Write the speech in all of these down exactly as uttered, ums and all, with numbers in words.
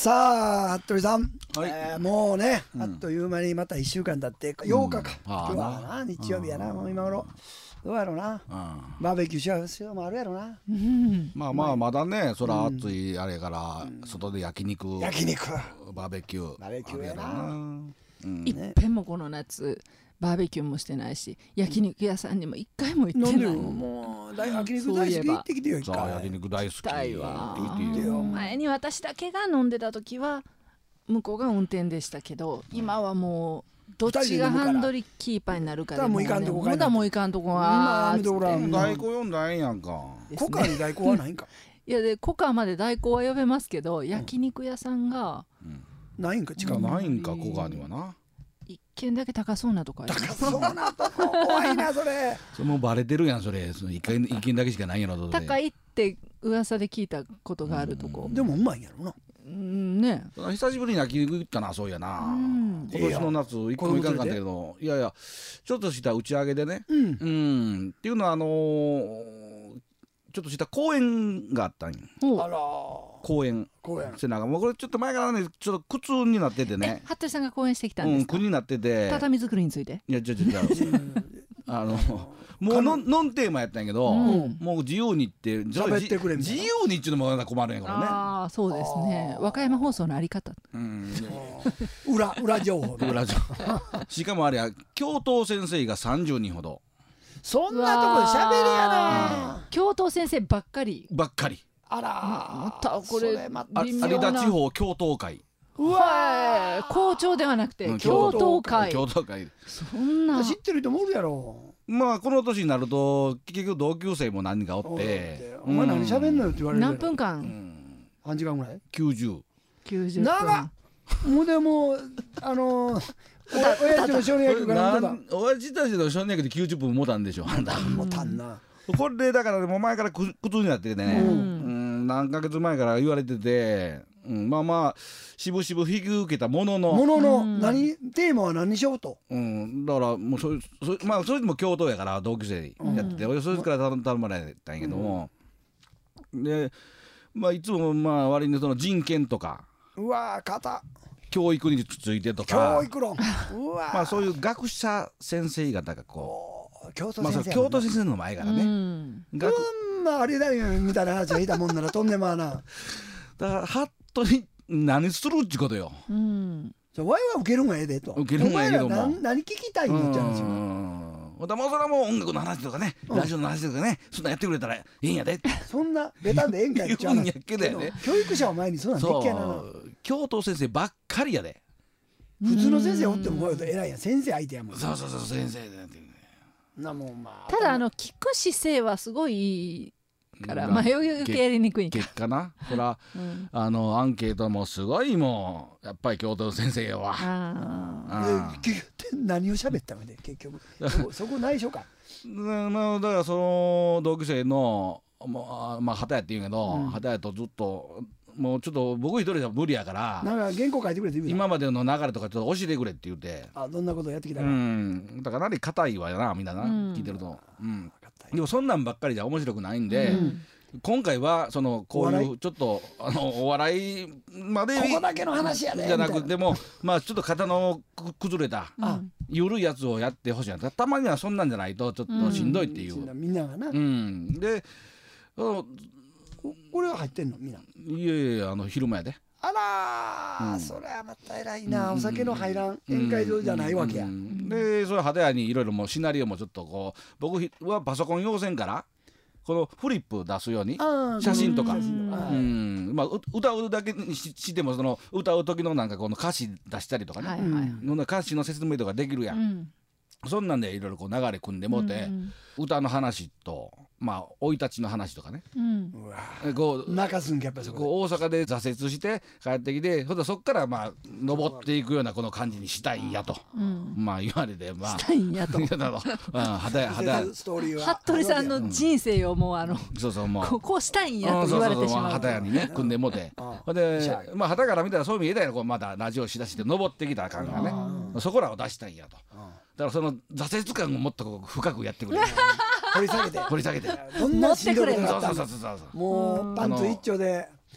さあ服部さん、 はいえーもうね、 うんあっという間にまたいっしゅうかん経ってようかか、 うんああ今日はな日曜日やな、もう今頃どうやろうな、 うんバーベキューしようしようもあるやろな、 まあまあまだねそら暑いあれから外で焼肉焼肉バーベキューバーベキューやなあるやろうんいっぺんもこの夏バーベキューもしてないし焼肉屋さんにも一回も行ってない。 なんでよもう大焼肉大好き行ってきてよ一さあ焼回肉大好きたいわ言ってよ前に私だけが飲んでた時は向こうが運転でしたけど、今はもうどっちがハンドルキーパーになるかでもういかんとこかいなまだもういかんとこ今はやめてごらん大根読んだらええやんかコカに大根はないんかいやでコカまで代行は呼べますけど、焼肉屋さんがないんか違うないんか小川にはな一軒だけ高そうなとこあります。 そうなとこ怖いなそれそれもうバレてるやんそれその一回一軒だけしかないんやろどうせ高いって噂で聞いたことがあるとこ。 でもうまいんやろなうんね。 久しぶりに焼肉行ったなそうやなうん今年の夏一個も行かんかったけどいやいやちょっとした打ち上げでねうんうんっていうのはあのーちょっとした公園があったんよほうあら公園公園せながもうこれちょっと前からねちょっと苦痛になっててえね服部さんが講演してきたんうんですか。 苦になってて畳作りについて。 いやちょちょちょあのもうノンノンテーマやったんやけど、 うんもう自由にって喋ってくれみたいな自由にっていうのもまだ困るんやからねああそうですね。和歌山放送のあり方。 うん裏裏情報ね裏情しかもあれや教頭先生がさんじゅうにんほどそんなとこで喋れやな教頭先生ばっかり。 ばっかりあまらたこれそまあ微妙な有田地方教頭会うわ校長ではなくてうん教頭会。 教頭会そんな。 知ってる人もおるやろまあこの年になると結局同級生も何人かおおるってってお前何喋んのよって言われるやろ何分間。 うんさんじかんぐらいきゅうじゅうきゅうじゅっぷん。 長っもうでもあのーお親父の少年野球から見てなん親父たちの少年野球できゅうじゅっぷんもたんでしょあんたたもうたんなこれだからもう前から苦苦痛になっててね、 ううんん何ヶ月前から言われてて、うん、まあまあ渋々引き受けたもののもののうん何テーマは何にしようとうん、だからもうそそまあそれでも教頭やから同級生やってて、俺そいつから頼頼まれたんやけども、でまあいつもまあ割にその人権とかうわー肩教育についてとか教育論うわーまあそういう学者先生方がこおー教頭う、まあ、そ先生れ教頭先生の前からうね、 ん。 学うんまああれだよみたいな話がいたもんならとんでもなだからハットに何するっちゅうことよ。 うん。 そうワイは受けるんがええでと受けるんがええけどもお前ら何何聞きたいのって話ようんほんでもうそれはもう音楽の話とかね、 うんラジオの話とかねそんなんやってくれたらいいんやでそんなベタでええんかいっちゃう言うんやけどやね教育者を前にそんなんでっそけやなう教頭先生ばっかりやで普通の先生おってもこういうと偉いやん先生相手やもんそうそうそう先生だってなもんまあただあの聞く姿勢はすごいいいから、 うんまあ受け入れにくいんか。 結果なほらうん。 あのアンケートもすごいもうやっぱり教頭先生やわあで結局何を喋ったので結局そこそこ内緒かうんまあだからその同級生のもうまあ旗やって言うけど、 うん旗やとずっともうちょっと僕一人じゃ無理やからなんか原稿書いてくれって言うた今までの流れとかちょっと教えてくれって言ってあどんなことやってきたうかんだから何硬いわよなみんなな、 うん聞いてると、うん、 分かったよでもそんなんばっかりじゃ面白くないんで、 うん今回はそのこうお笑いうちょっとあのお笑いまでここだけの話やでじゃなくみたいてもまあちょっと肩のく崩れたあ緩いやつをやってほしいなたまにはそんなんじゃないとちょっとしんどいっていう、 みんながなうんであ俺は入ってんのみんないやいやあの昼間やであらー、 うんそれはまた偉いな、お酒の入らん宴会場じゃないわけや、 うんでそれ派手やにいろいろもうシナリオもちょっとこう僕はパソコン用せんからこのフリップ出すようにあー写真とか写真とかうはいんまあう歌うだけにししてもその歌う時のなんかこの歌詞出したりとかね、 はいはい。 の歌詞の説明とかできるやん、 うん。 そんなんでいろいろこう流れ組んでもうて、 うん歌の話とまあ生い立ちの話とかねうん。 うわえこう泣かすんけやっぱりそここう大阪で挫折して帰ってきてほんでそっからまあ登っていくようなこの感じにしたいんやと、 うん。 まあ言われてまあしたいんやと。 いやだろうん肌や肌やでストーリーは服部さんの人生をもうあのそうそうもうここうしたいんやうんと言われてしそうそうそうまう。 旗屋にね組んでもてあほんでまあ旗から見たらそう見えたよこうまだラジオしだして登ってきた感がねそこらを出したいんやとだからその挫折感をもっとこう深くやってくれ掘り下げて掘り下げてどんなしんどいことがあそうったんだそうそうそうそうもうパンツ一丁で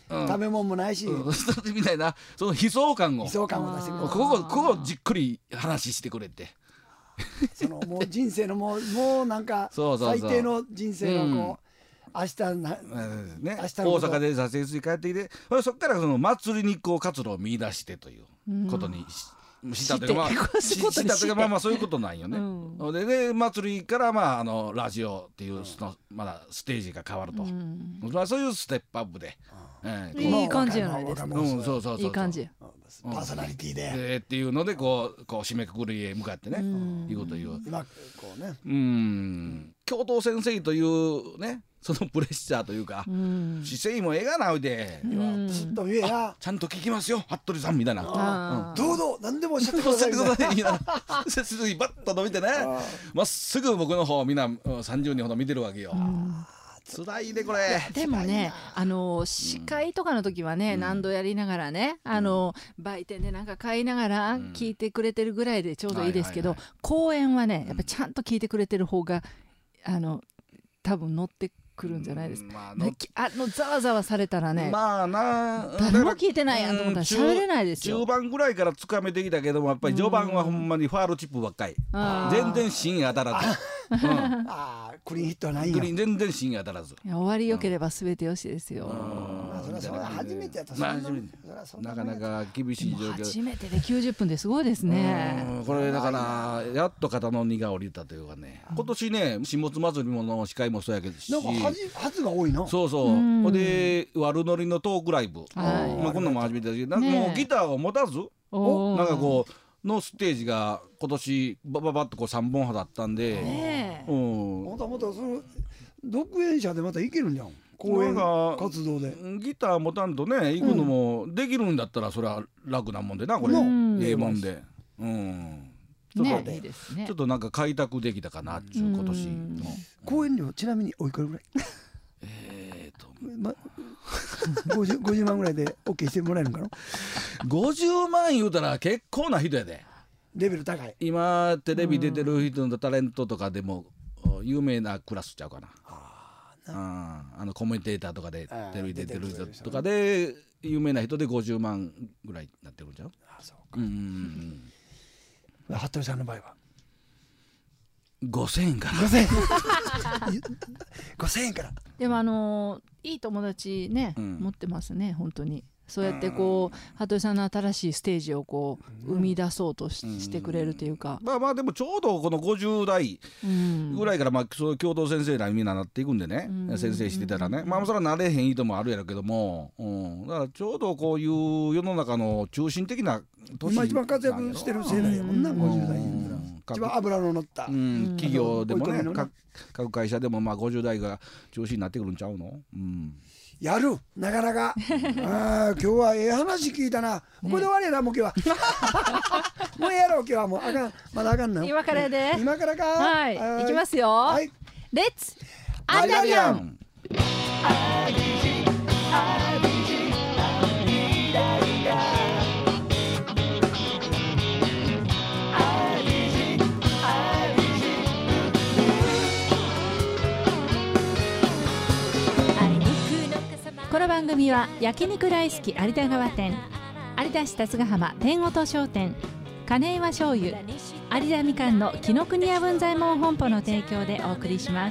食べ物もないし、 みたいなその悲壮感を悲壮感を出してくれる。 ここここじっくり話してくれてそのもう人生のもうもうなんかそうそうそう最低の人生のこう、明日な、 ね、 明日大のこと阪で撮影に帰ってきて、そこからその祭りにこう活路を見出してということにし、したというか、まあ、ししたというか、まあまあそういうことなんよね。うん、で, で祭りからまああのラジオっていうそのまだステージが変わると、うん、まあそういうステップアップで、 えー、いい感じじゃないですか。 うん、そうそうそうそう、 いい感じ。 パーソナリティで、 うん、でっていうのでこうこう締めくくりへ向かってね、いうこと言う。 今こうね、 うん、教頭先生というね。そのプレッシャーというか、うん、姿勢もええがなおいで、 うん、ずっと言えや、 ちゃんと聞きますよ服部さんみたいな、 うん、どうぞ何でもおっしゃってくださいみたいな背筋バッと伸びてね、まっすぐ僕の方みんなさんじゅうにんほど見てるわけよ、うん、辛いねこれ。 でもね、あの司会とかの時はね、うん、何度やりながらね、あの売店でなんか買いながら聞いてくれてるぐらいでちょうどいいですけど、うんはいはいはい、講演はねやっぱちゃんと聞いてくれてる方があの多分乗って来るんじゃないですか、まあ、のあのざわざわされたらね、 まあな誰も聞いてないやんと思ったら喋れないですよ。 中盤ぐらいからつかめてきたけどもやっぱり序盤はほんまにファールチップばっかり、全然芯当たらず、 うん、あクリーンヒットはないよ。 クリーン全然芯当たらず。 いや終わりよければ全てよしですよ。 まあそれはそれは初めてやったら、まあ、 なかなか厳しい状況。 初めてできゅうじゅっぷんですごいですね。 これだからやっと肩の荷が下りたというかね、今年ね新物祭りもの司会もそうやけどし、 なんか初が多いな。 そうそう、うん、で悪ノリのトークライブ、はい、まあ、こんなのも初めてだし、なんかもうギターを持たず、ね、なんかこうのステージが今年バババッとこうさんぼん派だったんで、ね、 うん、またまたその独演者でまたいけるんじゃん、公演活動で。 ギター持たんとね行くのもできるんだったらそれは楽なもんでなこれ、うん、ええもんで、うん、ちょっと、ね、ちょっとなんか開拓できたかなっていう今年の公演料ちなみにおいくらぐらいえーと、 ま、ごじゅう, ごじゅうまんぐらいで OK してもらえるんかな。 ごじゅうまん言うたら結構な人やで。 レベル高い。 今テレビ出てる人のタレントとかでも有名なクラスちゃうかな。ああのコメンテーターとかでテレビ出てる人とかで有名な人でごじゅうまんぐらいになってるんちゃう。 ああそうか。 うんうんうん、服部さんの場合はごせんえんからごせんえんごせんえんから。 でもあのー、いい友達ね、うん、持ってますね本当に。そうやってこう服部さんの新しいステージをこう生み出そうと し,、うん、してくれるというか、 まあまあでもちょうどこのごじゅう代ぐらいからまあそういう教頭先生らみんななっていくんでね、うん、先生してたらね、まあそれはなれへん人もあるやろけども、うん、だからちょうどこういう世の中の中心的な年今一番活躍してる世代やもんな、うん、ごじゅう代一番脂の乗った、 うん、企業でもね、うん、各, 各会社でもまあごじゅう代が中心になってくるんちゃうの、うん、 やるなかなかあ今日はええ話聞いたな、ね、ここで終わりやなもう今日はもうやろう今日はもうあかんまだあかんな今からで今からかはい、はい、いきますよ、はい、レッツアイダリアンこの番組は焼肉大好き有田川店、有田市辰ヶ浜天音商店、金岩醤油、有田みかんの紀ノ国屋文左衛門本舗の提供でお送りします。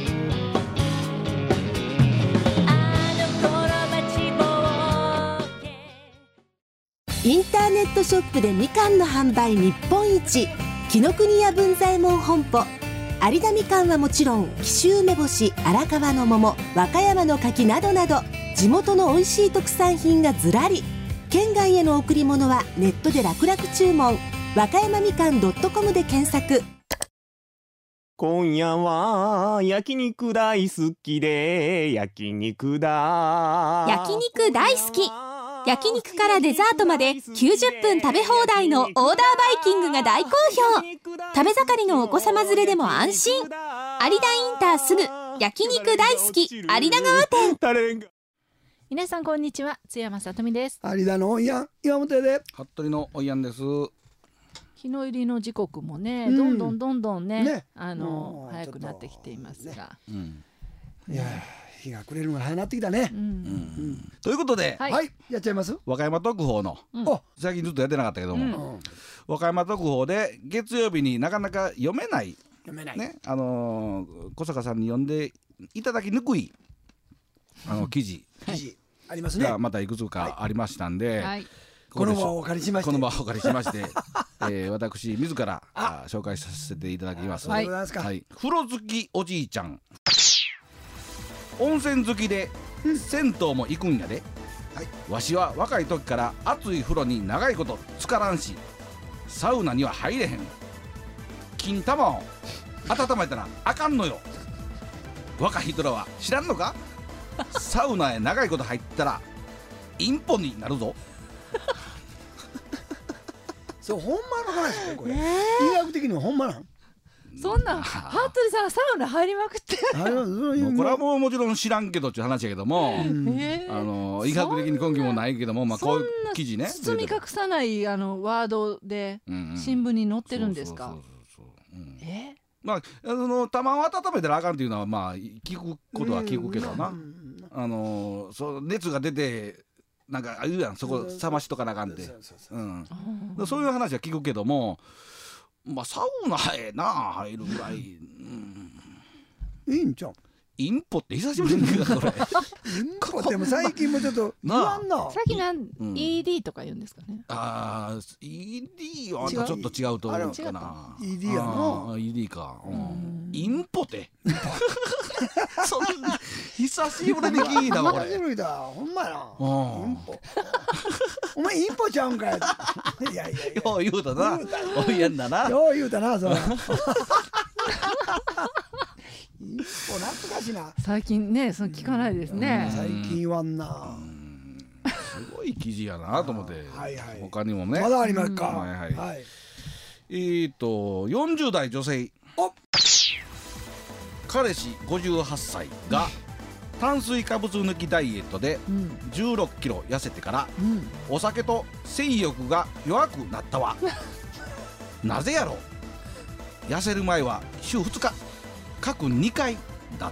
インターネットショップでみかんの販売日本一、紀ノ国屋文左衛門本舗。有田みかんはもちろん紀州梅干し、荒川の桃、和歌山の柿などなど地元の美味しい特産品がずらり。県外への贈り物はネットで楽々注文、和歌山みかん .com で検索。 今夜は焼肉大好きで焼肉だ焼肉大好き、焼肉からデザートまできゅうじゅっぷん食べ放題のオーダーバイキングが大好評。食べ盛りのお子様連れでも安心。有田インターすぐ焼肉大好き有田川店。 皆さんこんにちは、津山さとみです。 有田のおいやん岩本で服部のおいやんです。 日の入りの時刻もね、うん、どんどんどんどんね、ねあの早くなってきていますが、ねうん、いや日が暮れるのが早なってきたね。 うんうんということで、 はいはい、やっちゃいます。 和歌山特報のうんお、 最近ずっとやってなかったけども、 うんうん和歌山特報で月曜日になかなか読めない読めない。 ね、あのー小坂さんに読んでいただきにくいあの記事記事ありますね。 がまたいくつかありましたんで、 はいこの場をお借りしまして。 この場をお借りしまして、えー、私自らあ紹介させていただきます。 ありがとうございますか。 はい、風呂好きおじいちゃん、温泉好きで銭湯も行くんやで、 はい、 わしは若い時から熱い風呂に長いこと浸からんし、サウナには入れへん。金玉を温めたらあかんのよ。若い人らは知らんのか？サウナへ長いこと入ったらインポになるぞ。 そう、ほんまの話これ。医学的にはほんまなん。 そんな服部さんサウナ入りまくってあれはそういうもうこれはもうもちろん知らんけどっていう話やけども、 うんえーあの医学的に根拠もないけども、まあこういう記事ね、 包み隠さないあのワードでうんうん新聞に載ってるんですか。 そうそうそうそう、うんえまああの玉を温めたらあかんっていうのはまあ聞くことは聞くけどな、 うんあのそう熱が出てなんか言うやん、そこ冷ましとかなあかんって、 そうそうそううん、 ーそういう話は聞くけども、まあサウナへな入るぐらい、うん、 いいんちゃう。 インポって久しぶりに聞いたこれインポでも最近もちょっと言わんな。 さっきなん、 うんイーディー とか言うんですかね。 あー イーディー はちょっと違うと思うかな。 あれ イーディー やなあー イーディー か、うんうんインポってそんな久しぶりに聞いたわこれ。 久しぶりだ。ほんまやな。 うんインポ。お前インポちゃうんかい。いやいやいや。 よう言うたな。おいやんだな。 よう言うたな、それ。インポ懐かしいな。 最近ねその聞かないですね。 最近言わんな。 すごい記事やなと思って。 はいはい他にもね。 まだありますか。 うんはいはいはい。 えーとよんじゅう代女性。 お彼氏ごじゅうはっさいが炭水化物抜きダイエットでうんじゅうろっキロ痩せてからうんお酒と性欲が弱くなったわ。なぜやろ。痩せる前は週ふつか各にかいだった。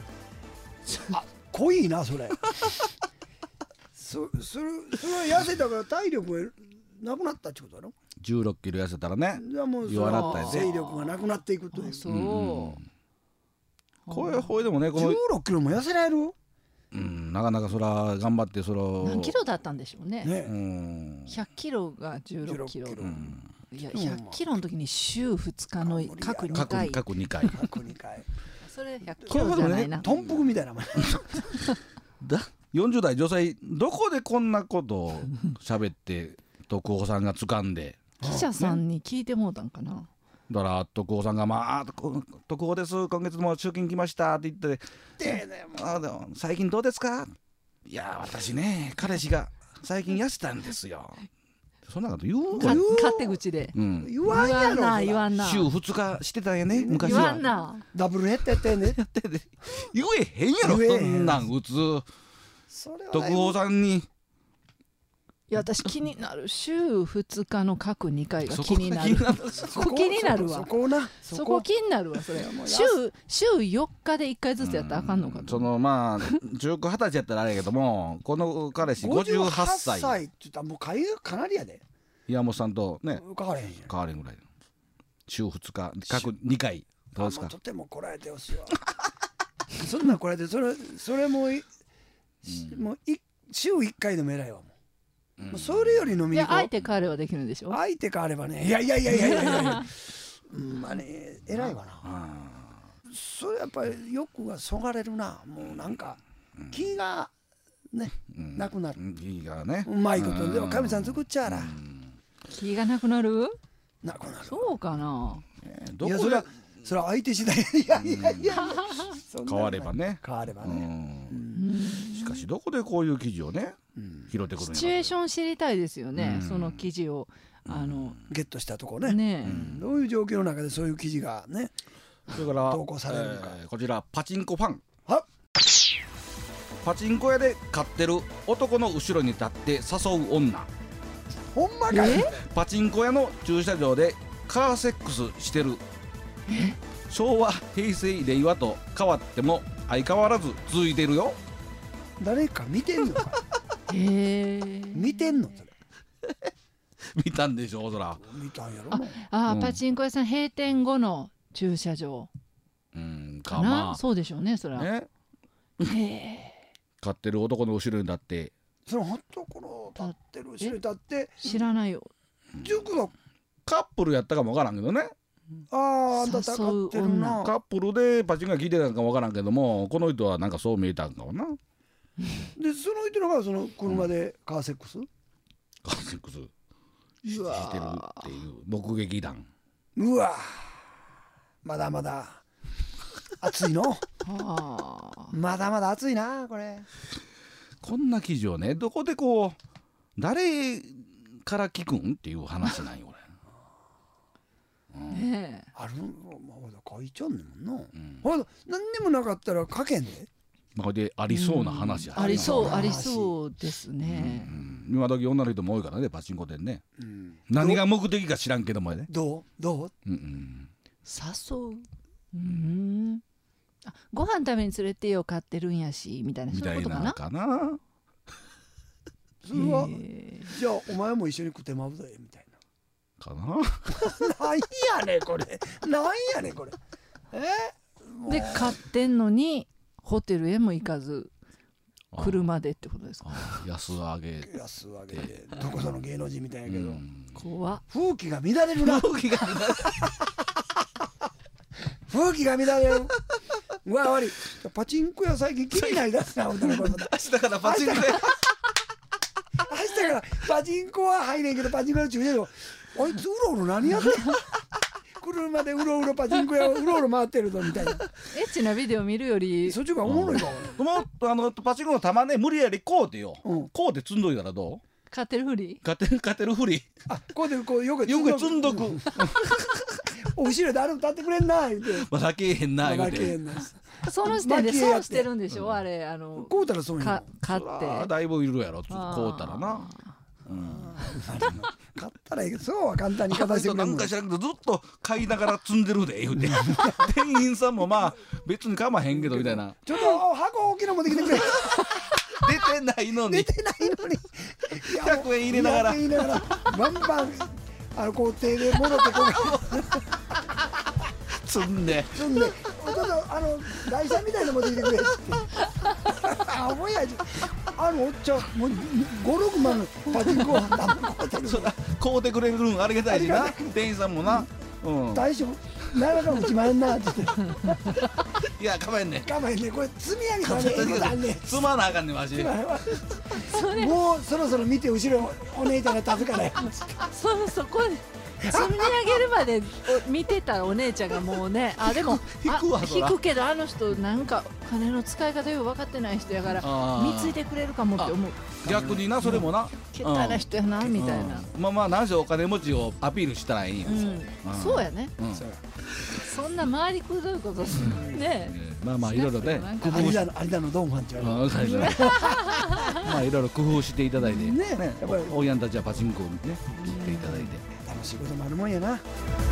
濃いなそれ。そそれそれは痩せたから体力がなくなったってことだろ。 じゅうろっキロ痩せたらね、 じゃあもうそ弱なったんやで勢力がなくなっていくという。 そう、 うんこれほいでもねこじゅうの、 ろっキロも痩せられる？ うん、なかなかそら頑張ってその何キロだったんでしょうね。 ねう。ん、 ひゃっキロがじゅうろっキロ。 じゅうろっキロうんいやひゃっキロの時に週ふつかの各にかい。 各各にかい各にかい。 それひゃっキロじゃないな。 トンプクみたいなもん。 だよんじゅう代女性どこでこんなことを喋って徳尾さんが掴んで記者さんに聞いてもうたんかな。 だから徳尾さんが「まあ徳徳尾です今月も集金来ました」って言ってでね 「あでも最近どうですか?」いや私ね彼氏が最近痩せたんですよ。そんなこと言うかわ、 勝手口で。 うん、 言わんやろ。 言わんなそら言わんな。 週ふつかしてたんやね昔言わは。 んな。 ダブルヘッドやってんね。 でで言えへんやろ言えへんそんなん普通それは徳尾さんにいや私気になる週ふつかの各にかいがそこ気になる。 が気になるそこ気になるわそこな。 そこ気になるわそれ。 もう週週よっかでいっかいずつやったらあかんのかと。 そのまあじゅうきゅう、はたちやったらあれやけどもこの彼氏ごじゅうはっさいごじゅうはっさいって言ったらもう会がかなりやで。 岩本さんとねかかれへんやん。 変われんぐらい週ふつか各にかいどうですかあもうとてもこらえてほしいわ。そんなんこらえてそれそれもいもうい週いっかいでも偉いわもう。もうそれより飲みに行こう。 いや相手彼はできるんでしょ。 相手変わればね。いやいやいやいやいやいやいや。うんまあね偉いわな。 あそれやっぱり欲がそがれるな。もうなんか気がねーうんなくなる。 いいからねうまいことでもうん神さん作っちゃうら気がなくなる。 なくなる。 そうかな。 えーどこでいやそれはそれは相手次第。いやいやいや。そんな変わればね変わればうね。 んしかしどこでこういう記事をねうん拾ってくるんやシチュエーション知りたいですよね。 うんその記事をあのゲットしたとこね。 ねうんどういう状況の中でそういう記事がね。 それから投稿されるのかえーこちらパチンコファンはパチンコ屋で飼ってる男の後ろに立って誘う女。 ほんまかい。 えパチンコ屋の駐車場でカーセックスしてる。昭和平成令和と変わっても相変わらず続いてるよ。 誰か見てんのかへえ。 見てんのそれ見たんでしょそら。 見たんやろな。 あ、 うんパチンコ屋さん閉店後の駐車場うんかかな、 まそうでしょうねそれは。 あね、 へえ。 飼ってる男の後ろに立ってそのほっとこの立ってる後ろに立って知らないよ。 塾のカップルやったかもわからんけどね。 あああんたたかってるな。 カップルでパチンコが聞いてたんかもわからんけども、この人はなんかそう見えたんかもな。 でその人のがその車でカーセックス、 カーセックスしうわしてるっていう目撃談。 うわまだまだ暑いのはあ。 まだまだ暑いなこれ。 こんな記事をねどこでこう誰から聞くんっていう話なんよねえ。 あるまだ書いちゃうんねんもんな、 うんほら何にもなかったら書けんで。 まあ、でありそうな話や、 ありそう話ありそうですうね。 ん、今時女の人も多いからねパチンコ店ね。 うん何が目的か知らんけどもね。 どうどううんうん誘う。うん。あ、ご飯食べに連れてよ買ってるんやしみたいな、 みたいそういうことかな。 なかな。 それはへえ。 じゃあお前も一緒に食ってまうぜみたいかな。 な。なんやねんこれなんやねんこれ。えもうで買ってんのにホテルへも行かずあ車でってことですか。 あ安上げ。 安上げでどこその芸能人みたいやけど、 うん怖っ。 風紀が乱れるな。 動きが風紀が乱れる。うわ悪いパチンコ屋最近気になりだすな思ったらこれまた明日からパチンコ屋明日からパチンコは入れんけどパチンコの駐車場あいつうろうろ何やってん車でうろうろパチンコ屋をうろうろ回ってるぞみたいな。 エッチなビデオ見るよりそっちがおもろいかも、 もっとあのパチンコの玉ね無理やりこうてよ、 うんこうて積んどいたらどう？ 買ってるふり。 勝てる勝てるふりあこうでこうよくよく積んどく。 お後ろで誰も立ってくれんな言うてまだけえへんな言うて。 負けへんなその時点で蒔絵やって損してるんでしょ、あれあのこうたらそういうかの買っそらて。 だいぶいるやろこあーうたらな。うん買ったらいいけどそうは簡単にあの片してくれんもん人なんか知らんけどずっと買いながら積んでるで言うて店員さんもまあ別に構へんけどみたいなちょっと箱大きなの持ってきてくれ出てないのに出てないのにいやひゃくえん入れながらひゃくえん入れながらバンバンあのこう手で戻ってこう積んで積んでちょっとあの台車みたいなの持ってきてくれってあおやじあのおっちゃんもうごろくまんのパチンコを買ってるそら買うてくれるんありがたいしな店員さんもな、うん、 大将なかなかいちまん円なって言っていや構えんねん我慢ねこれ積み上げたらねええことあんねん積まなあかんねんわしもうそろそろ見て後ろお姉ちゃんが立つからやそそこで積み上げるまでお見てたお姉ちゃんがもうね、あでも引くわあそら引くけどあの人なんか金の使い方よく分かってない人やからあー見ついてくれるかもって思う。 逆になそれもなけったな人やなみたいな。 うんまあまあ何せお金持ちをアピールしたらいいんよ、 うん、 うんそうやね。 うんそんな回りくどいことするね。 えーまあまあいろいろねなんか有工夫し田の有田のドンファンって言われるあわかりましたまあいろいろ工夫していただいてねやっぱりおやんたちはパチンコをね切っていただいて楽しいこともあるもんやな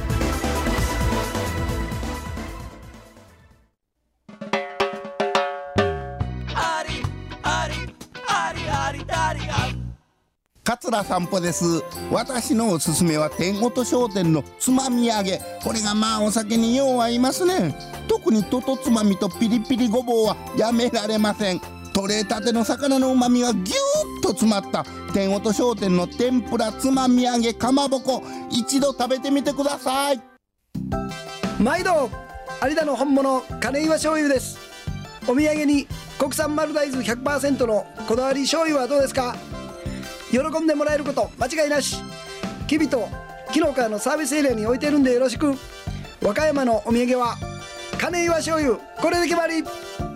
桂散歩です。私のおすすめは天音商店のつまみ揚げ。これがまあお酒によう合いますね。特にととつまみとピリピリごぼうはやめられません。取れたての魚のうまみがぎゅーっと詰まった天音商店の天ぷらつまみ揚げかまぼこ、一度食べてみてください。 毎度有田の本物金岩醤油です。お土産に国産丸大豆 ひゃくパーセント のこだわり醤油はどうですか。喜んでもらえること間違いなし。きびと紀の川のサービスエリアに置いてるんでよろしく。和歌山のお土産は金岩醤油、これで決まり。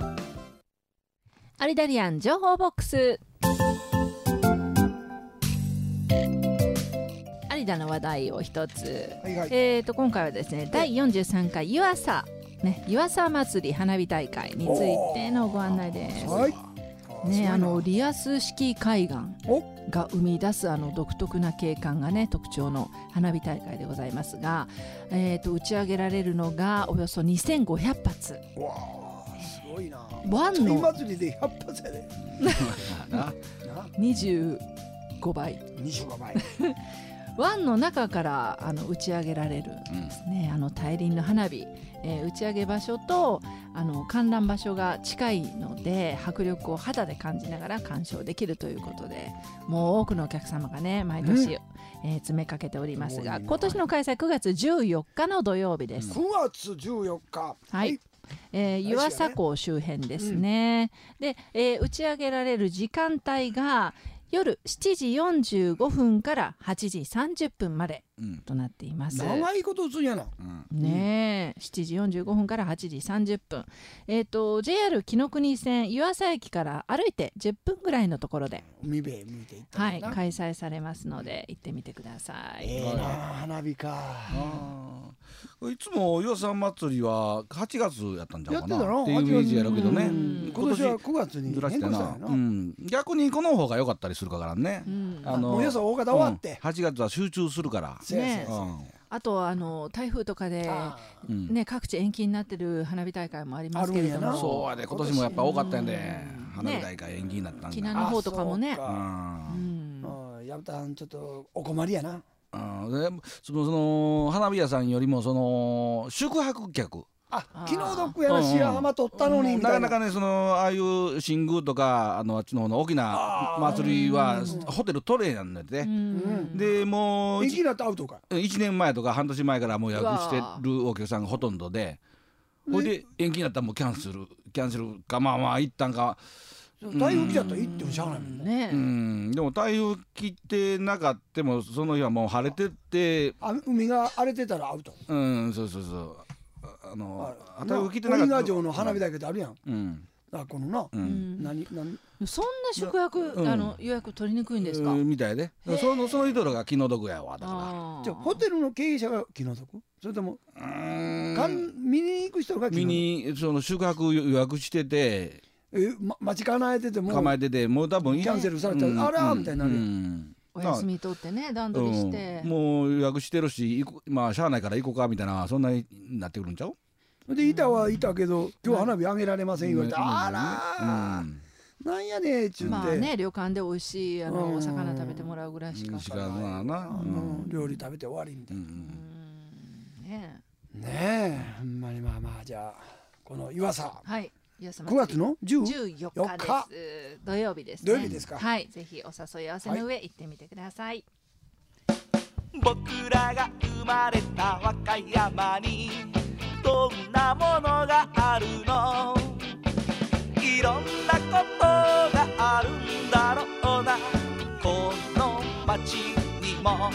アリダリアン情報ボックス。有田の話題を一つ、 はいはいえー、と今回はですねだいよんじゅうさんかい湯浅、ね、湯浅祭り花火大会についてのご案内です。 はいね、あのリアス式海岸おが生み出すあの独特な景観がね特徴の花火大会でございますが、えー、と打ち上げられるのがおよそにせんごひゃく発、 わすごいな。 ワンちょいの祭りでひゃく発やで。 ななにじゅうごばい、 にじゅうごばい。 湾の中からあの打ち上げられるんですね、あの大輪の花火、えー打ち上げ場所とあの観覧場所が近いので迫力を肌で感じながら鑑賞できるということで、もう多くのお客様がね毎年、うんえー詰めかけておりますが、今年の開催くがつじゅうよっかの土曜日です。 くがつじゅうよっか。 はい、えー、湯浅港周辺ですね、うん、で、えー打ち上げられる時間帯が夜しちじよんじゅうごふんからはちじさんじゅっぷんまでとなっています、 うん、長いこと打つんやな、 うん、ねえしちじよんじゅうごふんからはちじさんじゅっぷん、えーと ジェイアール 紀ノ国線湯浅駅から歩いてじゅっぷんぐらいのところで海辺へ向いていったはい、開催されますので行ってみてください。 ええー、な花火か。 いつも湯浅祭りははちがつやったんじゃないかなやってたのっていうイメージやるけどね、 今年はくがつにずらしてな、 変更したんやな、 うん、逆にこの方が良かったりするからね、うん、 あのもうよそ大方終わって、 うん、はちがつは集中するからね、うん、あとあの台風とかで、ね、各地延期になってる花火大会もありますけれども、 そうやで今年もやっぱ多かったんで、花火大会延期になったんだ、 ね、紀南の方とかもね、 やぶたんちょっとお困りやな。 あでそのその花火屋さんよりもその宿泊客、 あ気の毒やな、白浜取ったのにみたいな、 なかなかねそのああいう新宮とかあのあっちの方の大きな祭りはホテル取れやんねんて、でもう延期になったアウトかいちねんまえとか半年前からもう予約してるお客さんがほとんどで、ほいで延期になったらもうキャンセルキャンセルかまあまあ一旦か台風来ちゃったら行ってもしゃあないもんね、 うん、でも台風来てなかってもその日はもう晴れてて、 あ海が荒れてたらアウト、 うんそうそうそう、あのあ台風来てなかったら鬼ヶ城の花火大会ってあるやん、うん、あこのな、うん、 何何そんな宿泊、うん、あの予約取りにくいんですか、 うん、みたいで、そのその人らが気の毒やわだから。 じゃあホテルの経営者が気の毒、それともうん見に行く人が気の毒、見にその宿泊予約しててえま、待ち構えてても構えててもう多分キャンセルされたら、うん、あらーみたいになるやん、うん、 お休み取ってね段取りして、 うん、もう予約してるし行こまあしゃあないから行こうかみたいなそんなになってくるんちゃうでいたはいたけど今日花火上げられません言われて、うん、あらー、うん、なんやねっちゅってまあね旅館で美味しいあのお魚食べてもらうぐらいしかしかなな、 うん、料理食べて終わりみたいな、うん、ねえねえほんまにまあまあじゃあこの湯浅はいくがつのじゅうよっかです土曜日ですね。 土曜日ですか。 はい、ぜひお誘い合わせの上、はい、行ってみてください。 僕らが生まれた和歌山にどんなものがあるの、いろんなことがあるんだろうな、この街にも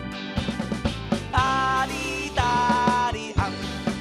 ありだりあん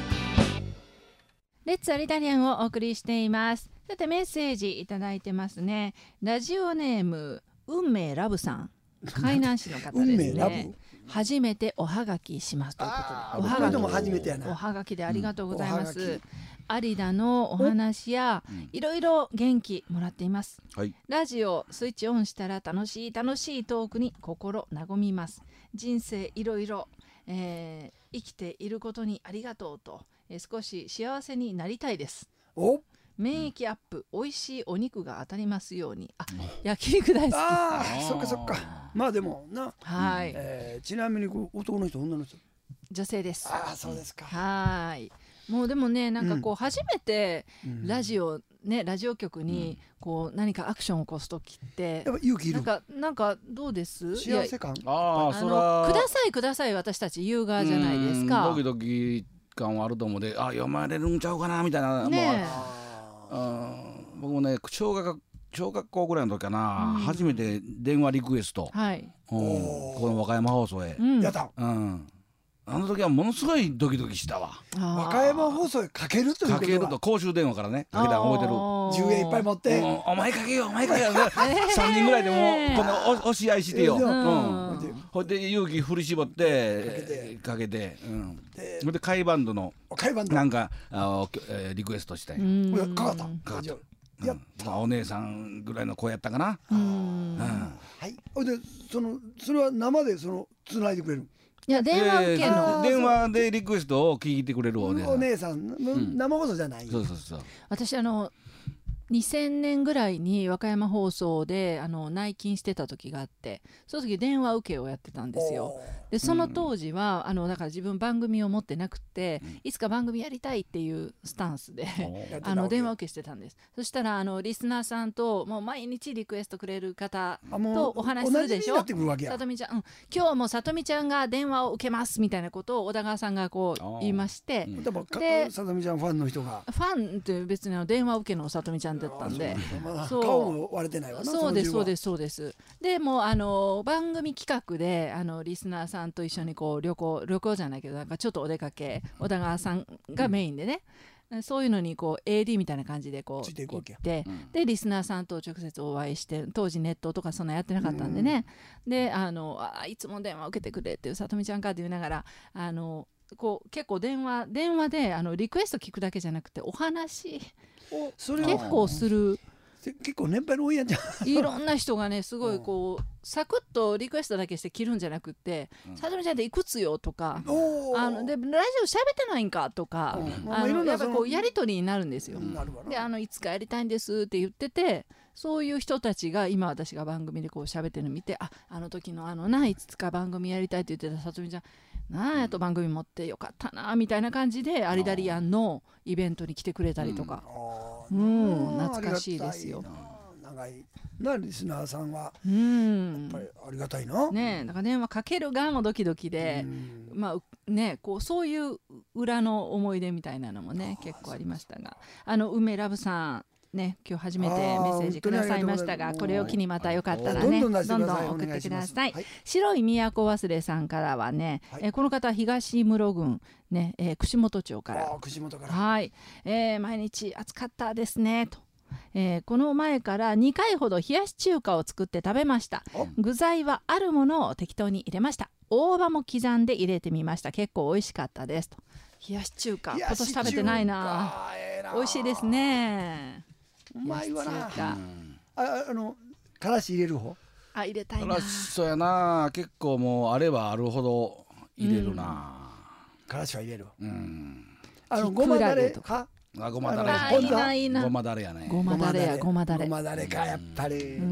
レッツアリタリアンをお送りしています。さてメッセージいただいてますね。ラジオネーム運命ラブさん、海南市の方ですね。初めておはがきしますということで、おはがきも初めてやな。おはがきでありがとうございます。有田のお話やいろいろ元気もらっています、はい、ラジオスイッチオンしたら楽しい楽しいトークに心和みます。人生いろいろ、えー、生きていることにありがとうと、えー、少し幸せになりたいです。お免疫アップ、おいしいお肉が当たりますように。あ、焼肉大好き。 ああ、そっかそっか。まあでもな、 はい、 えー、ちなみに男の人女の人？ 女性です。 ああ、そうですか。 はい。もうでもね、なんかこう初めてラジオ、うん、ね、ラジオ局にこう何かアクションを起こすときって、 やっぱ勇気いる。 なんかなんかどうです？ 幸せ感。 ああ、そらくださいください私たち言う側じゃないですか。 ドキドキ感はあると思うで、あ、読まれるんちゃうかなみたいな。ね、もうあ僕もね、小学小学校ぐらいの時かな、うん、初めて電話リクエスト、はい、この和歌山放送へ、 うん、やった、 うん、あの時はものすごいドキドキしたわ。 和歌山放送へかけるということはかけると公衆電話からね、かけたら覚えてる。 じゅうえんいっぱい持って、 お前かけようお前かけよう、さんにんぐらいでもこの押し合いしてよ、うん、ほいで勇気振り絞ってかけて、うん、で甲斐バンドのなんかあ、えー、リクエストしてかかったかかった、 やったお姉さんぐらいの子やったかな。うん、 はい。でそのそれは生でその繋いでくれる。 いや電話受けえのー電話でリクエストを聞いてくれるお姉さん。 お姉さん、 ん生放送じゃない。 そうそうそう。 私あのにせんねんぐらいに和歌山放送であの内勤してた時があって、その時電話受けをやってたんですよ。でその当時は、あのだから自分番組を持ってなくて、いつか番組やりたいっていうスタンスであの電話受けしてたんです。そしたらあのリスナーさんともう毎日リクエストくれる方とお話しするでしょ。さとみちゃん、うん、今日もさとみちゃんが電話を受けますみたいなことを小田川さんがこう言いまして、 でさとみちゃんファンの人がファンって別に電話受けのさとみちゃんだったんで、 そう顔も割れてないわな。 そうですそうですそうです。でもうあの番組企画であのリスナーさんと一緒にこう旅行旅行じゃないけどなんかちょっとお出かけ、小田川さんがメインでね、うん、そういうのにこう エーディー みたいな感じでこう行って、うん、でリスナーさんと直接お会いして、当時ネットとかそんなやってなかったんでね、うん、であのあいつも電話受けてくれっていうさとみちゃんかって言いながらあのこう結構電話電話であのリクエスト聞くだけじゃなくてお話を結構する。 結構年配の多いやんじゃん。 いろんな人がねすごいこうサクッとリクエストだけして切るんじゃなくって「さとみちゃんっていくつよ?」とか「あのでラジオ喋ってないんか?」とか、あのやっぱこうやり取りになるんですよ。であのいつかやりたいんですって言ってて、そういう人たちが今私が番組でこう喋ってるの見て、ああの時のあのないつか番組やりたいって言ってたさとみちゃんなあやと番組持ってよかったなみたいな感じでアリダリアンのイベントに来てくれたりとか、うん、懐かしいですよ。 長いなリスナーさんは、 うん、 やっぱりありがたいな。 ねえ、だから電話かける側もドキドキで、まあねこうそういう裏の思い出みたいなのもね結構ありましたが、あの梅ラブさんね今日初めてメッセージくださいましたが、これを機にまたよかったらねどんどん送ってください。白い都忘れさんからはね、えこの方東室郡ね、え串本町からはい、えー、毎日暑かったですねと。えー、この前からにかいほど冷やし中華を作って食べました。具材はあるものを適当に入れました。大葉も刻んで入れてみました。結構美味しかったですと。冷やし中華今年食べてないな。美味しいですね。 うまいわな。ああのからし入れる方あ入れたいな。 からしそうやな、結構もうあればあるほど入れるな、 うん、からしは入れる。 うん、 あのごまだれかあごまだれあいいないいな。 ごまだれやね。 ごまだれやごまだれ。 ごまだれかやっぱり。うん。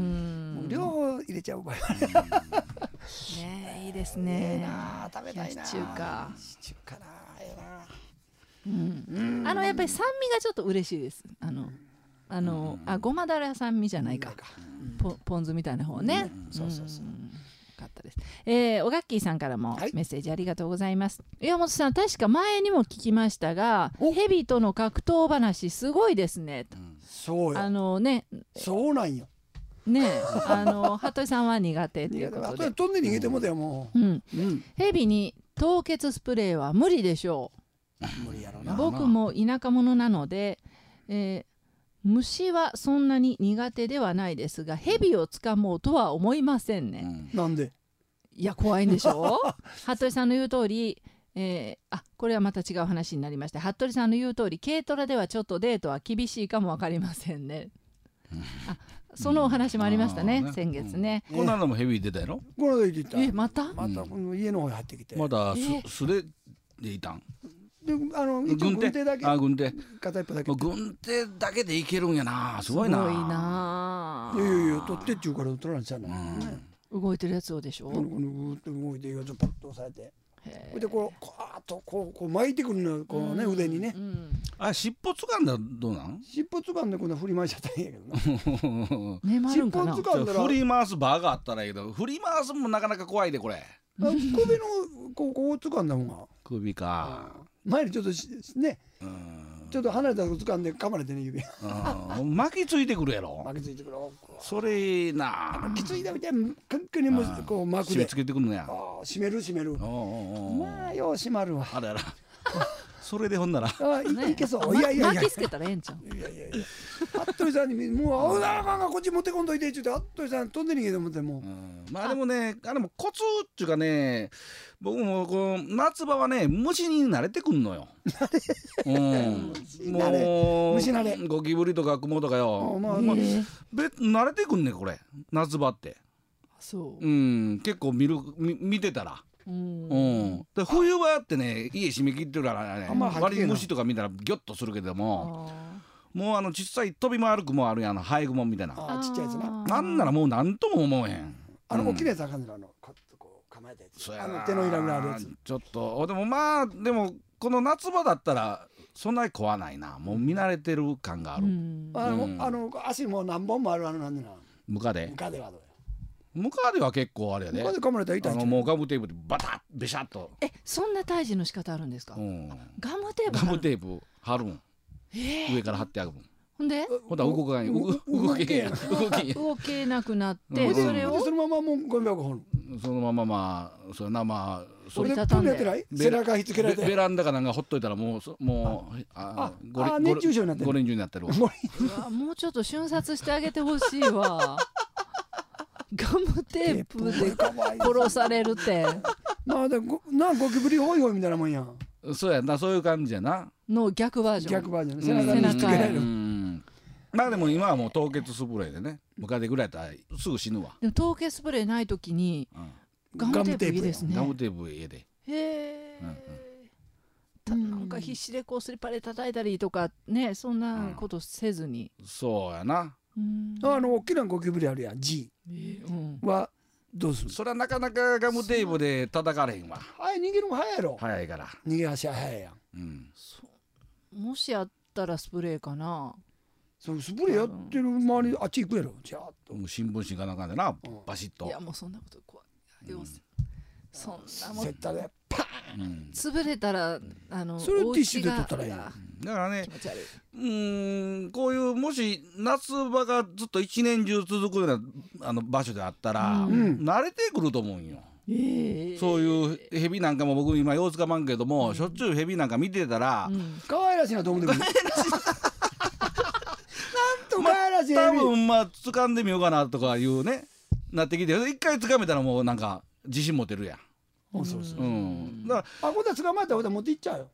両方入れちゃう場合はね。いいですね。 食べたいな。 中華。 中華なええな。うん。あのやっぱり酸味がちょっと嬉しいです。あのあのあごまだれは酸味じゃないか。ポポン酢みたいな方ね。そうそうそう。かったです。えー、おがっきーさんからもメッセージありがとうございます。はい、岩本さん確か前にも聞きましたがヘビとの格闘話すごいですねと、うん、 そうよあのねそうなんよねあの服部さんは苦手っていうことで飛んで逃げてもだよもう、うんうん、ヘビに凍結スプレーは無理でしょう無理やろな。 僕も田舎者なので、えー虫はそんなに苦手ではないですがヘビを掴もうとは思いませんね、 うん、なんでいや怖いんでしょ服部さんの言う通り、えー、あこれはまた違う話になりまして、服部さんの言う通り軽トラではちょっとデートは厳しいかも分かりませんね、うん、あそのお話もありましたね、うん、先月ね、 うん、この間もヘビ出たやろ。 この間出た。 えまたまたこの家の方に入ってきてまだす素手でいたんであの一応軍手だけあ軍手片一方だけ軍手だけでいけるんやな。すごいな。 すごいな。 いやいやいや取ってっちゅうから取らんちゃうの、 うん、動いてるやつをでしょ。 このこのぐーっと動いてよちょっとパッと押さえてでこうこうあとこうこう巻いてくるのこうね、うん、腕にね、うん、 あ尻尾つかんだらどうなん？ 尻尾つかんでこんな振り回しちゃったらいいんやけどなねまるんかな。 尻尾つかんだら振り回すバーがあったらいいけど振り回すもなかなか怖いでこれ首のこうこうつかんだ方が首か前にちょっとねちょっと離れたとこ掴んで噛まれてね指巻きついてくるやろ。 巻きついてくるそれな巻きついたみたいにカンカンにもこう巻くで締め付けてくるのや。 締める締めるまあよう締まるわ。 あららそれでほんならあいけそう。いやいやいや巻きつけたらええんちゃう。 いやいやいや服部さんにもうあららこっち持ってこんといてって言って服部さん飛んで逃げて思ってもまあでもねあれもコツっていうかね僕もこう夏場はね虫に慣れてくんのよ。うん、もう虫慣れゴキブリとかクモとかよ、まあまあ、べ慣れてくんねこれ夏場って。 そう、 うん、結構見る見見てたら、 うん、で冬場ってね家締め切ってるからね、割に虫とか見たらギョッとするけども、もうあの小さい飛び回る雲あるやん、ハエ雲みたいな、 あちっちゃいやつな、 なんならもう何とも思えへん。 あの大きなやつあかんねん、あのこう構えたやつ、あの手のひらぐらいあるやつ。 ちょっとでもまあでもこの夏場だったらそんなに怖ないな、もう見慣れてる感がある。 あのあの足も何本もあるあのなんでな。 ムカデ。 ムカデはどうや。 ムカデは結構あれやで。 ムカデ噛まれたら痛い。 あのもうガムテープでバタッベシャッと。 え、そんな退治の仕方あるんですか。うん、ガムテープ。 ガムテープ貼るん。えー、上から貼ってあるん。 ほんで。 ほんだ動かない。動けへん。動け動けなくなって、うん、それをそのままもうゴミ箱掘る。 そのまままあそれなまあ。 それでプンやってない。背中ひっつけられて。 ベランダかなんかほっといたらもうもうああ熱中症になってる。 ゴレンジュになってるわ。 もうちょっと瞬殺してあげてほしいわ。ガムテープで殺されるって。 まあでもなゴキブリホイホイみたいなもんやん。 そうやな、そういう感じやな。 の逆バージョン。 逆バージョン。背中にひっつけられる。 まあでも今はもう凍結スプレーでね、ムカデぐらいやったらすぐ死ぬわ。 でも凍結スプレーない時にガムテープいいですね。 ガムテープ家で。 へえ。なんか必死でこうスリッパで叩いたりとかね、そんなことせずに。 そうやな。 あの大きなゴキブリあるやん G はどうする。 それはなかなかガムテープで叩かれへんわ。 はい、逃げるも早いやろ。 早いから逃げ足は早いやん。 もしやったらスプレーかな。 そうスプレーやってる周りあっち行くやろ。じゃあと新聞紙かなんかでなバシッと。 いやもうそんなこと怖い。そんなもんセッターでパーン潰れたらあのそれをティッシュで取ったらいい。 だからね、うんこういうもし夏場がずっと一年中続くようなあの場所であったら慣れてくると思うんよ。そういうヘビなんかも僕今様子がまんけども、しょっちゅうヘビなんか見てたら可愛らしいなと思ってくる。なんと可愛らしいヘビ。 多分まあ掴んでみようかなとかいうねなってきて、一回掴めたらもうなんか自信持てるやん。 そうそうそう。 うん。だからあ今度は捕まえたら持っていっちゃうよ。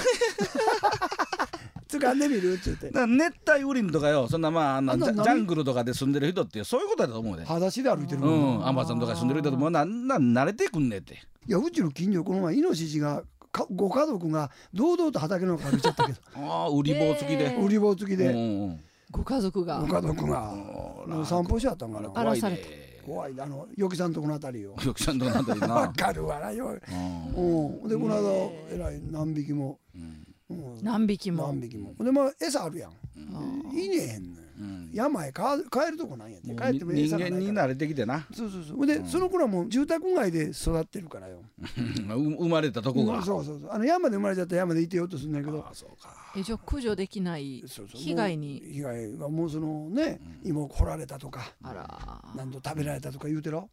掴んでみるって言って。 だから熱帯雨林とかよ、そんなまああのジャングルとかで住んでる人ってそういうことだと思うで。 裸足で歩いてる。 うん。アマゾンとか住んでる人でもなな慣れてくんねって。 いやうちの近所この前イノシシがご家族が堂々と畑の中歩いちゃったけど。 ああ売り棒付きで。 売り棒付きで。 ご家族が。 ご家族が散歩しちゃったんかな。 荒らされて。 怖いあのよきさんとこのあたりよ。 よきさんとこのあたりな。 わかるわなよ。うん。でこの間えらい何匹も。 何匹も。 何匹も。でまあ餌あるやん。いねえへんのよ。山へ帰るとこなんやって。帰っても人間に慣れてきてな。 そうそうそう。でその子らも住宅街で育ってるからよ。 生まれたとこが。 そうそうそう。あの山で生まれちゃったら山でいてようとするんだけど。 えじゃあ駆除できない被害に。 被害がもうそのね芋掘られたとか。 あら。 何度食べられたとか言うてろ。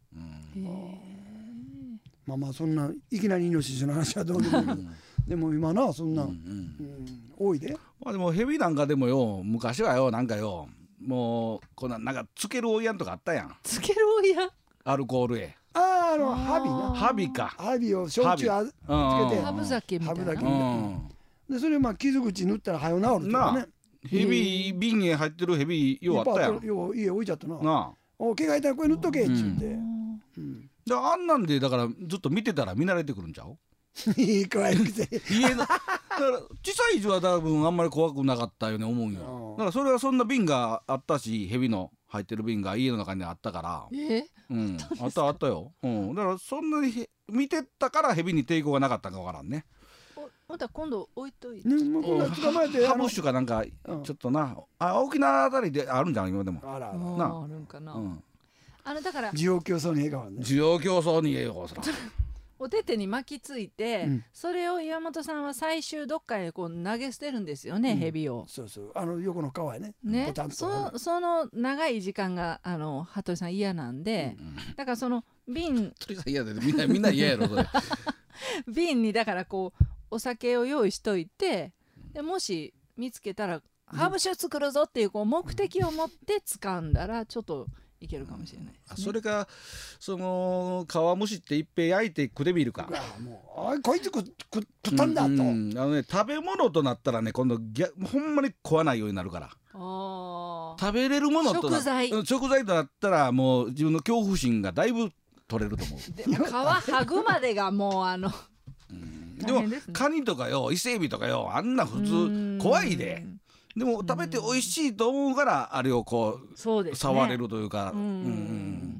まあまあそんないきなりイノシシの話はどうでもいいけど。でも今なそんな多いで。 まあでもヘビなんかでもよ昔はよなんかよもうこんななんかつけるおいやんとかあったやん。 つけるおいやん。 アルコールへ。 あああのハビな。 ハビか。 ハビを焼酎つけて。 ハブ酒みたいな。 でそれまあ傷口塗ったら早治るとかね。 ヘビ瓶へ入ってるヘビようあったやん。 よう家置いちゃったな。 なあ。 お毛が痛いこれ塗っとけっちゅって。 であんなんでだからずっと見てたら見慣れてくるんちゃう？ いい怖いくせ。 家のだから小さい字は多分あんまり怖くなかったよね思うよ。だからそれはそんな瓶があったしヘビの入ってる瓶が家の中にあったから。 え？ うん。あったあったよ。うん。だからそんなに見てたからヘビに抵抗がなかったかわからんね。 また今度置いといて。 ね、もう捕まえてハブッシュかなんかちょっとな、あ沖縄あたりであるんじゃん今でも。 あらあら。 なあるんかな。あのだから需要競争にええかわね。 需要競争にええよそら。 お手手に巻きついて、うん、それを岩本さんは最終どっかへこう投げ捨てるんですよね、うん、ヘビを。 そうそうあの横の川へね。 ねそその長い時間があの羽鳥さん嫌なんで、うん、だからその瓶。 鳥さん嫌だよみんなみんな嫌やろそれ。 瓶にだからこうお酒を用意しといてでもし見つけたら、うん、ハーブ酒作るぞっていうこう目的を持って掴んだらちょっといけるかもしれないですね。 それかその皮むしっていっぺん焼いて食ってみるか。 もうこいつ食ったんだと、うんうん、あのね食べ物となったらね今度ほんまに食わないようになるから。 あ食べれるものと食材食材となったらもう自分の恐怖心がだいぶ取れると思う。 でも皮剥ぐまでがもうあのでもカニとかよ伊勢エビとかよあんな普通怖いで。でも食べて美味しいと思うからあれをこうそうです、ね、 触れるというか。 うんうん、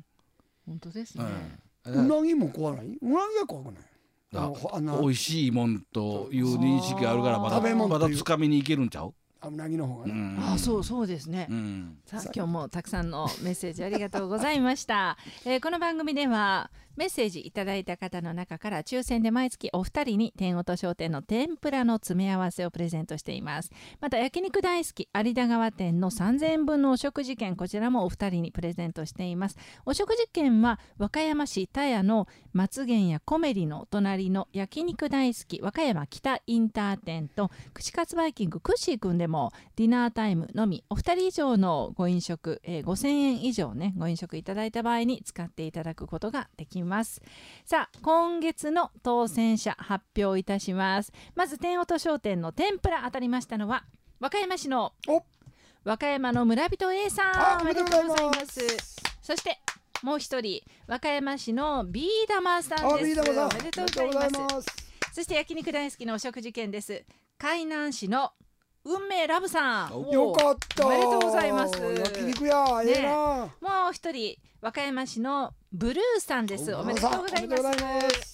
本当ですね。 うなぎも怖ない。うなぎは怖くない。 あ美味しいもんという認識があるからまだまだつかみにいけるんちゃう。 うなぎの方がね、うん、 あそうそうですね、うん、さあ今日もたくさんのメッセージありがとうございました、えー、この番組ではメッセージいただいた方の中から抽選で毎月お二人に天音商店の天ぷらの詰め合わせをプレゼントしています。また焼肉大好き有田川店のさんぜんえんぶんのお食事券、こちらもお二人にプレゼントしています。お食事券は和歌山市田屋の松源やコメリの隣の焼肉大好き和歌山北インター店と串カツバイキングクッシーくんでもディナータイムのみお二人以上のご飲食、えー、ごせんえん以上ねご飲食いただいた場合に使っていただくことができます。さあ今月の当選者発表いたします。まず天音商店の天ぷら当たりましたのは和歌山市の和歌山の村人 A さん、おめでとうございます。そしてもう一人和歌山市のビー玉さんです。おめでとうございます。そして焼肉大好きのお食事券です。海南市の運命ラブさん、 よかった、 おめでとうございます。 焼肉や、ええな。 もう一人和歌山市のブルーさんです。おめでとうございます。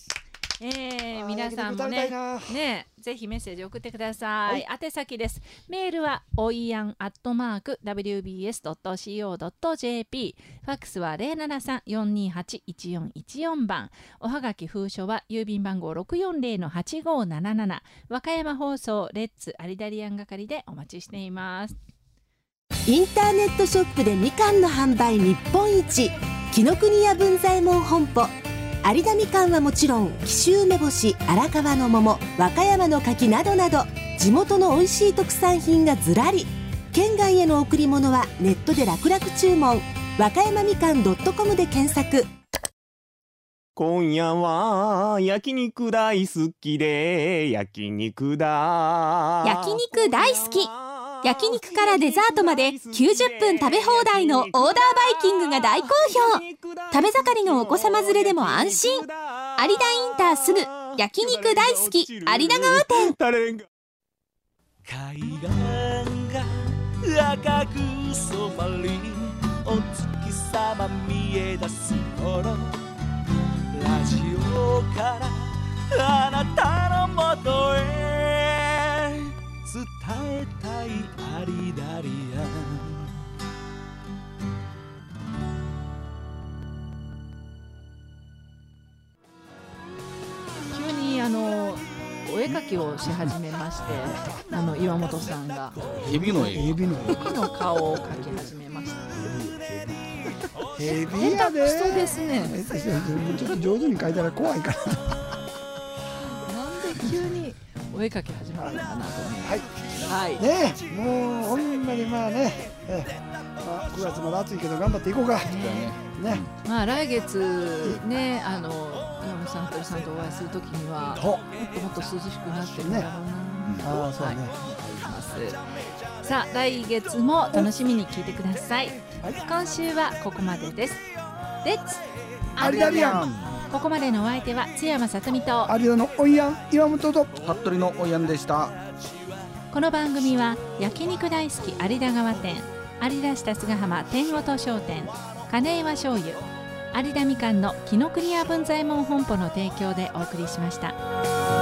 えー、皆さんもねねぜひメッセージ送ってください、はい、宛先です。メールはおいやんアットマーク ダブリュービーエスドットシーオードットジェーピー、 ファックスは ゼロななさん よんにーはち いちよんいちよん 番、おはがき封書は郵便番号 ろくよんゼロのはちごーなななな、和歌山放送レッツアリダリアン係でお待ちしています。 インターネットショップでみかんの販売日本一、紀ノ国屋文左衛門本舗。有田みかんはもちろん紀州梅干し、荒川の桃、和歌山の柿などなど地元の美味しい特産品がずらり。県外への贈り物はネットで楽々注文、和歌山みかん .com で検索。 今夜は焼肉大好きで焼肉だ。 焼肉大好き、焼肉からデザートまできゅうじゅっぷん食べ放題のオーダーバイキングが大好評。食べ盛りのお子様連れでも安心。有田インターすぐ焼肉大好き有田川店。 海岸が赤く染まりお月様見え出す頃、ラジオからあなたのもとへ伝えたいアリダリアン。 急にあのお絵描きをし始めまして、あの岩本さんが蛇の絵蛇の蛇の顔を描き始めました。 蛇やで。 下手くそですね。 ちょっと上手に描いたら怖いから。 なんで急にお絵描き始まるのかなと思います。はい。はい。 ねえ、もうほんまにまあね、えまあ、くがつまで暑いけど頑張っていこうか。ね。ねまあ来月ね、あの岩本さん、鳥さんとお会いするときにはもっともっと涼しくなってるんだろうな。 ああ、そうね。 さあ来月も楽しみに聞いてください。今週はここまでです。レッツアリダリアン。 ここまでのお相手は津山さとみと有田のおいやん岩本と服部のおいやんでした。 この番組は焼肉大好き有田川店、有田市田菅浜天音商店、金岩醤油、有田みかんの紀ノ国屋文左衛門本舗の提供でお送りしました。